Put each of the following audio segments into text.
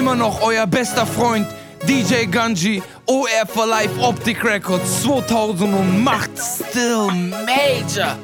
immer noch euer bester Freund DJ Ganji, OR for Life Optic Records 2000 und macht still major.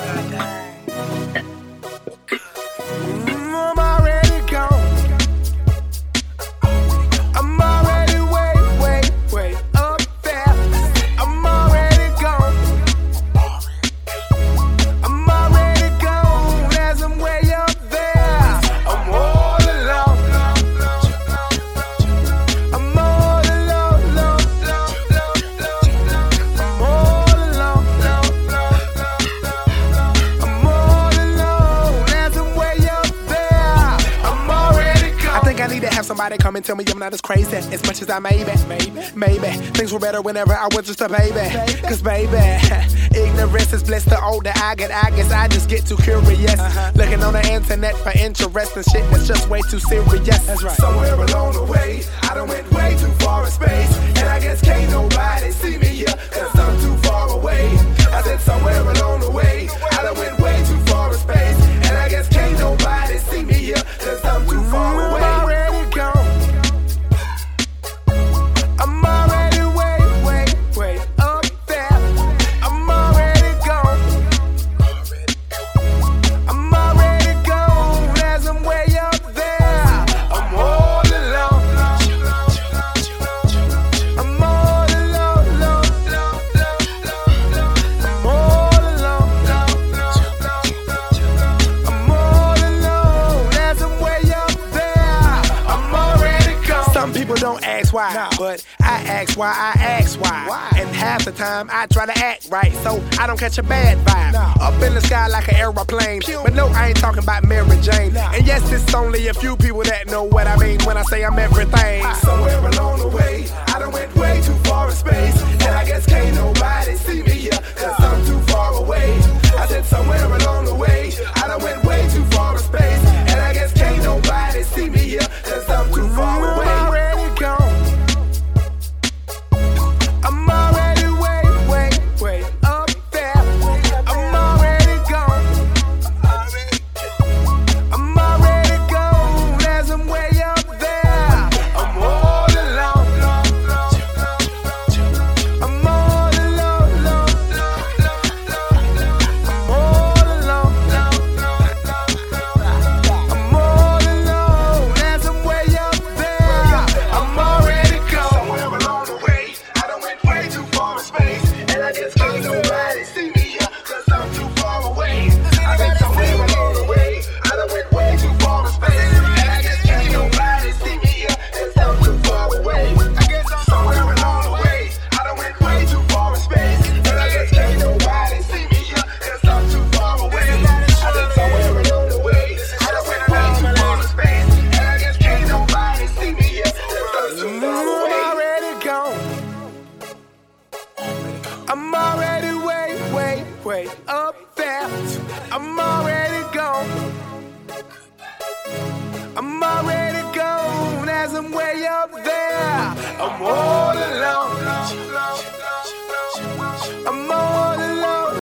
I need to have somebody come and tell me I'm not as crazy as much as I maybe things were better whenever I was just a baby. Cause baby, ignorance is bliss. The older I get, I guess I just get too curious. Looking on the internet for interesting shit that's just way too serious. That's right. Somewhere along the way, I done went way too far in space, and I guess can't nobody see me here cause I'm too far away. I said somewhere along the way, I done went way too far in space, and I guess can't nobody see me here cause I'm too far away. People don't ask why, but I ask why, I ask why. And half the time I try to act right, so I don't catch a bad vibe. Up in the sky like an aeroplane, but no, I ain't talking about Mary Jane. And yes, it's only a few people that know what I mean when I say I'm everything. Somewhere along the way, I done went way too far in space, and I guess can't nobody see me here cause I'm too far away. I said somewhere along the way, I done went way too far in space, and I guess can't nobody see me here cause I'm too far away. I'm already way up there. I'm already gone. I'm already gone as I'm way up there. I'm all alone.